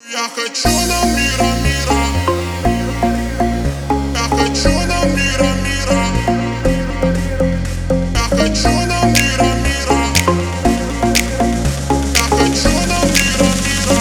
Я хочу нам мира, мира. Я хочу нам мира, мира. Я хочу нам мира, мира. Я хочу нам мира, мира.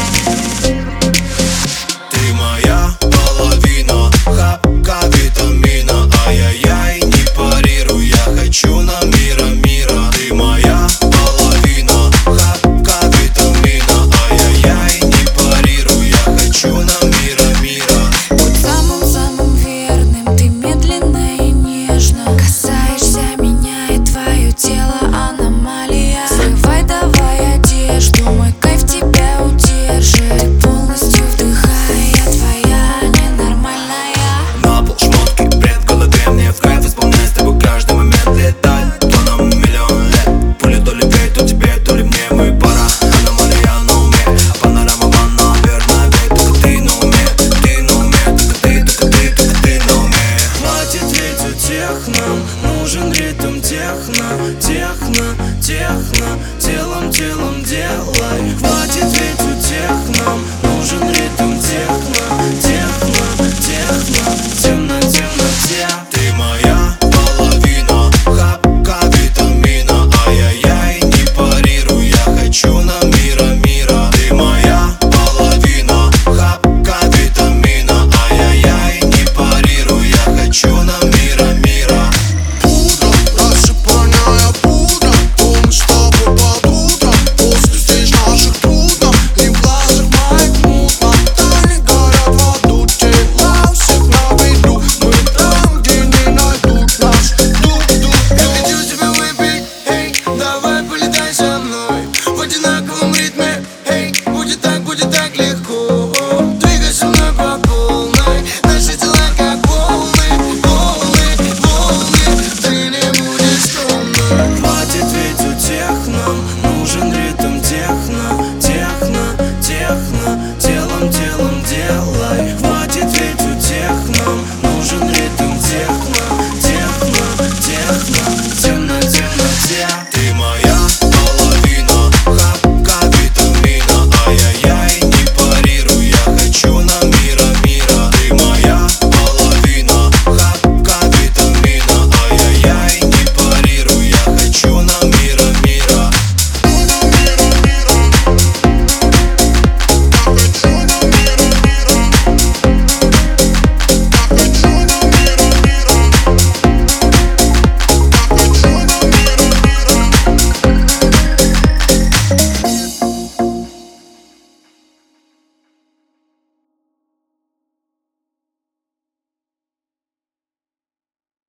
Ты моя половина, хапка витамина. Ай-яй-яй, не парируй, я хочу нам мира, мира. Ты моя половина, хапка витамина. Ай-яй-яй, не парируй, я хочу нам мира, мира. Будь самым-самым верным, ты медленно и нежно касаешься меня, и твое тело аномалия. Срывай давай одежду, мой кайф тебя удержит. Ты полностью вдыхай, я твоя ненормальная. На пол шмотки, бред в голове, мне в кайф исполнять с тобой каждый момент. Летать, то нам миллион лет. Пуля то ли пей, то тебе, то ли мне. Мы пара, аномалия на уме. Панорама ванна, верно, ведь только ты на уме. Ты на уме, только ты на уме. Хватит ведь утех нам, нужен ритм техно, техно, техно. Телом делай. Хватит ведь утех нам, нужен ритм техно, техно, техно. Темно, темноте. Ты моя половина, хапка витамина. Ай-яй-яй, не парируй, я хочу нам мира, мира. Ты моя половина, хапка витамина. Ай-яй-яй, не парируй, я хочу нам мира, мира. Пудра, рассыпанная пудра. Помню с тобой под утро. После встреч наших трудно. И в глазах моих мутно. Тайны горят в аду. Тела всех на виду. Мы там, где не найдут нас. Я хочу тебя выпить, эй, давай полетай со мной в одинаковом ритме, эй, будет так легко. Двигай со мной по полной, наши тела как волны, ты не будешь томной. Хватит ведь утех нам, нужен ритм техно, техно, техно. Телом